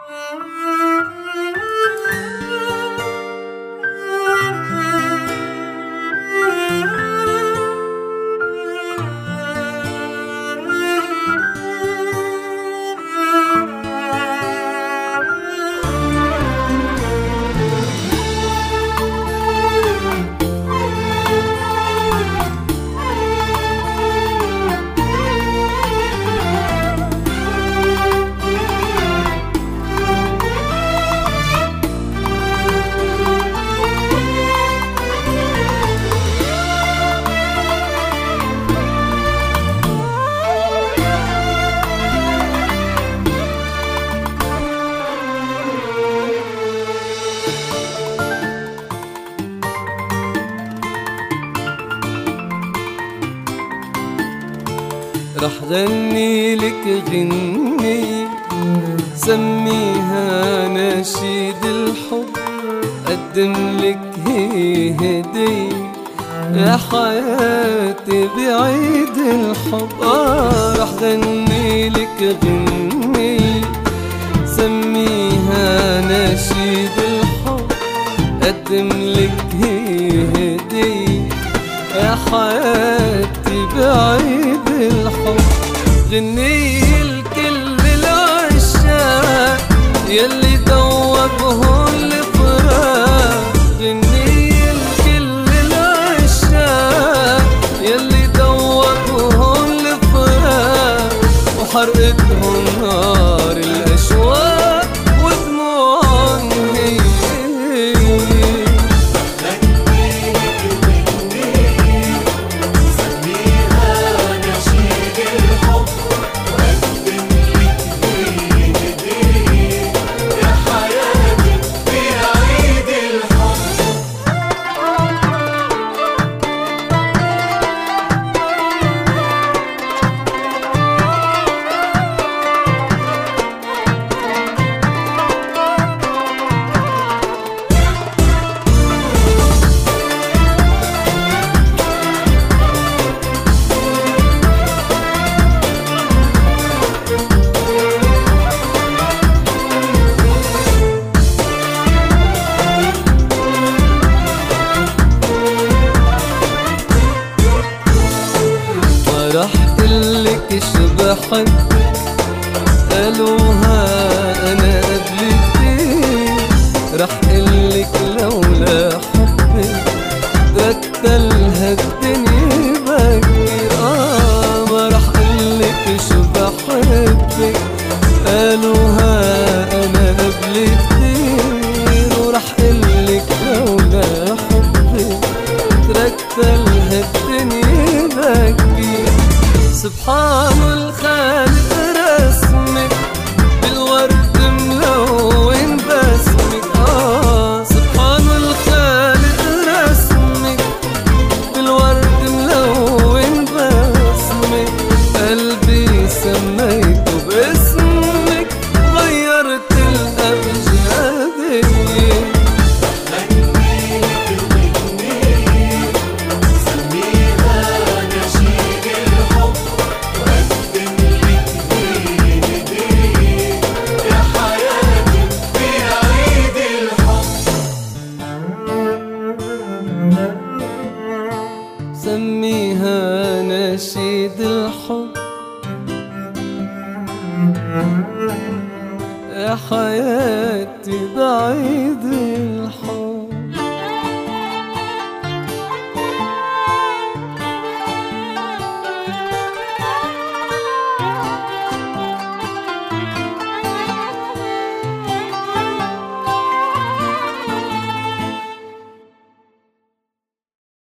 رح غني لك غنية سميها نشيد الحب، قدم لك هي هدية يا حياتي بعيد الحب. رح غني لك غنية سميها نشيد الحب، قدم لك هي هدية يا حياتي بعيد الحب. غنية لكل العشاق يلي دوبهم الفراق، غنية لكل العشاق يلي دوبهم الفراق، وحرقتهم نار الأشواق ودموعهم هي. رح قلك شبحبك قالوها أنا قبلك، رح قلك لولا حبك تركتلها الدنيا بكي. ما رح قلك شبحبك قالوها أنا قبلك كتير، ورح قلك لولا حبك تركتلها الدنيا بكي. سبحان الخالق رسمك بالورد ملون بسمك. سبحان الخالق رسمك بالورد ملون بسمك، قلبي سميته باسمك غيرت الأبجدية. سميها نشيد الحب يا حياتي بعيد الحب.